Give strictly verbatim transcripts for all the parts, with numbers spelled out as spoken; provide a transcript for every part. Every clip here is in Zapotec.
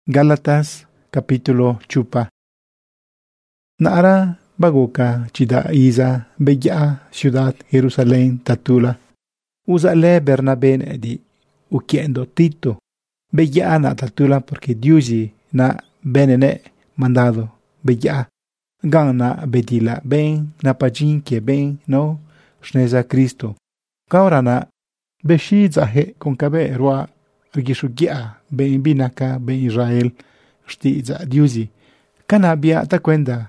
Gálatas capítulo chupa. Nara bagoka chida iza beya ciudad Jerusalén tatula. Usale Bernabé di ukiendo Tito. Beya na tatula porque Diusi na benene mandado beya. Gang na bedila ben na pajin que ben no shneza Cristo. Kaurana beshi zahe con cabe rua Rigishugia ben binaka ben Israel shtiza Diusi. Kana bia ta kwenda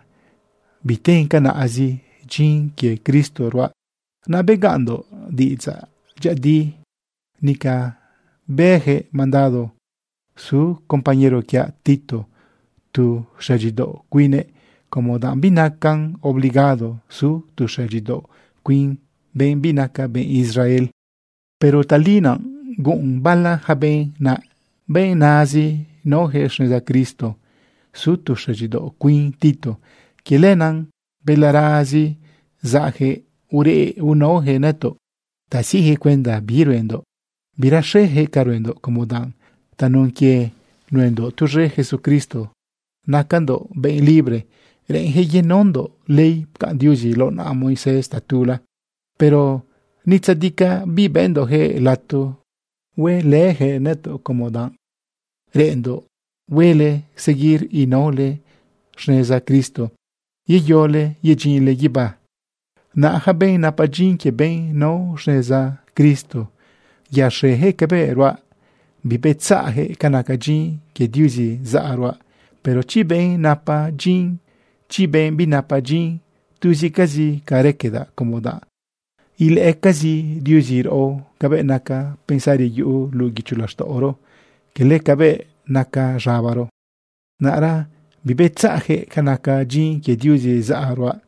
biten kana azi jin que Cristo rua navegando diza jadi nika beje mandado su compañero kia Tito tu shajido quine como dan binakan obligado su tu shajido quin ben binaka ben Israel. Pero talina gun bala haben na ben nazi no heshneza Cristo su tu shajido quin Tito kilenan belarazi zahe ure uno he neto tasihe kwenda biruendo birashehe karuendo como dan tanunkie nuendo tu re Jesucristo nakando ben libre renhe yenondo ley kan Diusi lo na Moisés tatula pero ni tzadika vivendo he lato we lehe neto como dan rendo wele seguir y no le shneza Cristo y yole y jinle yiba na haben na pajin que ben no shneza Cristo ya shehe keberwa bibetsahe kanakajin que Diusi zaarwa pero chi ben na pajin chi ben binapajin tuzi kazi karekeda como da il e kazi Diusi o kabe naka pensari yu lugichulasto oro que le kabe naka rabaro nara bibetsahe kanaka jin que Diusi zaarwa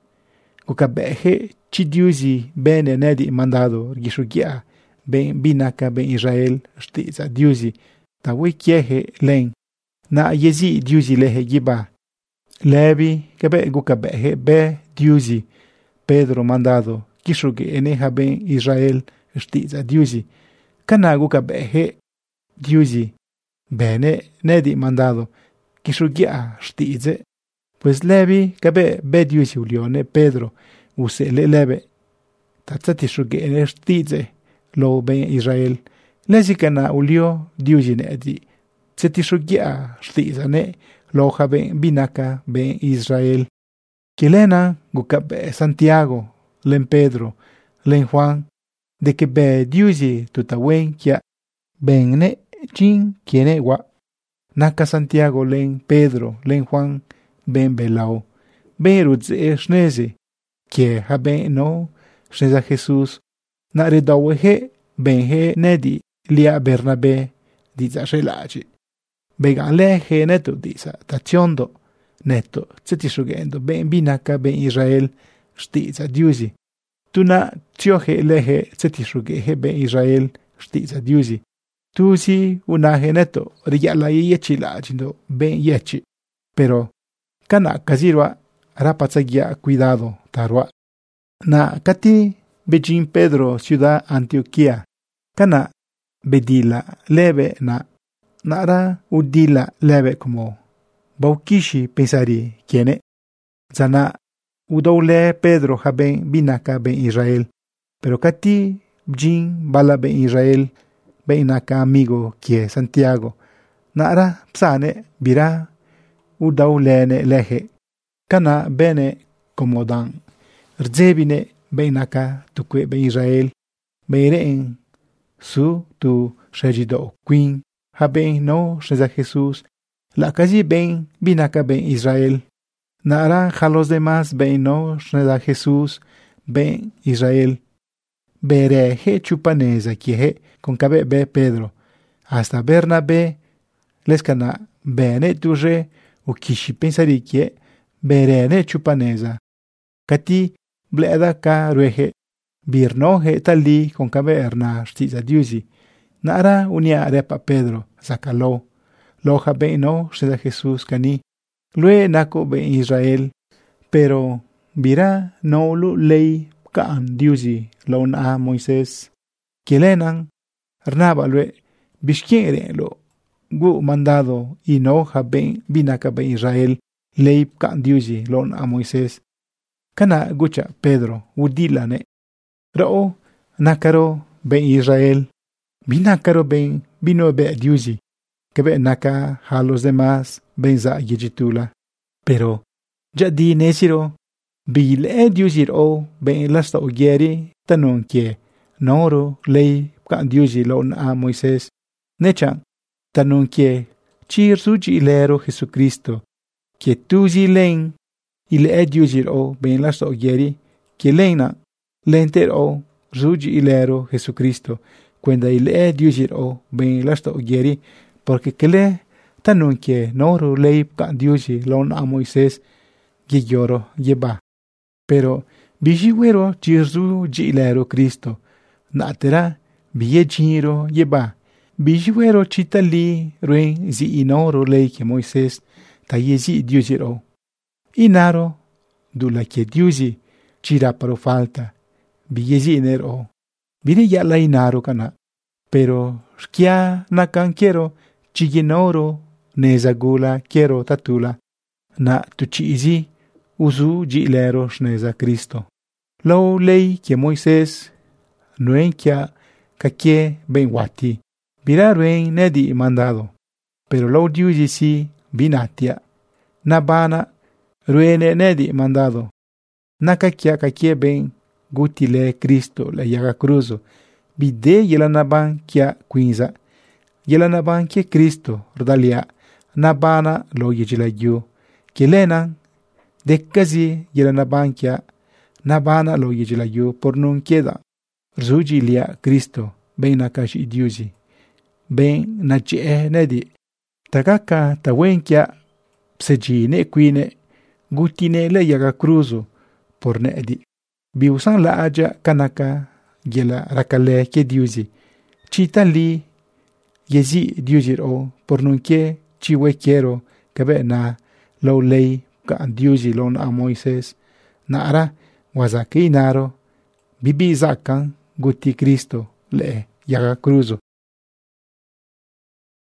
kukabehe chi Diusi bene nedi mandado gishugia ben binaka ben Israel shtiza Diusi tawi kiehe len na yezi Diusi lehe giba levi kabe kukabehe be Diusi Pedro mandado kishuge eneha ben Israel shtiza Diusi kana kukabehe Diusi bene nedi mandado kishugia shtize pues levi kabe be Diusi ulione Pedro use le lebe tatsati shuge ene shtize lo ben Israel lezi kana ulio Diusi nedi tsati shugia shtiza ne lo haben binaka ben Israel kilena kukabe Santiago len Pedro len Juan de que be Diusi tutawen kia ben ne chin kiene wa naka Santiago len Pedro len Juan ben belao beruz e shneze que haben no shneza Jesus na redawehe ben he nedi lia Bernabé diza shelaji began lehe neto diza tationdo neto tseti shugendo ben binaka ben Israel shtiza Diusi tuna tiohe lehe tseti shugehe ben Israel shtiza Diusi tusi unahe neto riyala yechi lajindo ben yechi pero kana kazirwa rapatsagia cuidado tarwa na kati bejin Pedro ciudad Antioquia kana bedila leve na nara udila leve como baukishi pensari kiene zana udoule Pedro haben binaka ben Israel pero kati bjin bala ben Israel ben naka amigo kie Santiago nara psane bira udaulene lehe kana bene como dan rzebine ben naka tukwe ben Israel beireen su tu shajido queen haben no sheza Jesus la kazi ben binaka ben Israel nara a los demás ben no sheza Jesus ben Israel bereje chupaneza kiehe con cabe be Pedro hasta Bernabé leskana bene tuje o kishi pensari kie berene chupaneza kati bleda ka rueje birnoje tali con cabe erna shtiza Diusi nara unia repa Pedro zakalo loja ben no sheda Jesus kani lue nako ben Israel pero bira no lu ley kaan Diusi lo na Moisés kilenan rnaba lue bishkere lo gu mandado ino haben binaka ben Israel leip kan diuji lon a Moises. Kana gucha Pedro udilane. Rao nakaro ben Israel binakaro ben bino be diuji. Kebe naka halos demás ben za yejitula. Pero jadi nesiro bile diuji o ben lasta ogeri tanon ke noro lei kan diuji lon a Moises. Nechan tanon ke chir suji ilero Jesucristo que tuji len ile diuji o ben lasta ogeri que lena lenter o suji ilero Jesucristo cuando ile diuji o ben lasta ogeri porque kele tanon ke noro lei kan diuji lon a Moises ge lloro yeba. Pero bijiwero chirzu jilero Cristo natera biye jiro yeba. Bijiwero chitali ruen zi inoro lei que Moises tayezi diujiro. Inaro dula que diuji chira paro falta. Biyezi inero. Bire ya la inaro kana. Pero skia nakan quiero chiginoro nezagula quiero tatula. Na tuchizi uzu jilero shneza Cristo. Lo lei que Moises nuen kia kake ben wati. Bira ruen nedi mandado. Pero lo diuji si binatia. Nabana ruene nedi mandado. Nakakia kake ben gutile Cristo la yaga cruzo. Bide yela naban kia quinza. Yela naban kia Cristo rodalia. Nabana lo yejila yu. Kilenan dekkazi yela naban kia. Nabana lo yejila yu por nun queda. Rzujilia Cristo ben nakashi diuji. Ben nache nedi. Takaka tawenkia pseji ne quine. Gutine le yaga cruzo por nedi. Biusan la aja kanaka yela rakale ke diuji. Chita li yezi diuji o por nunke chiwe quiero kabe na lo lei ka diuji lon a Moises. Na ara wazaki naro bibi zakan guti Cristo le yaga cruzo.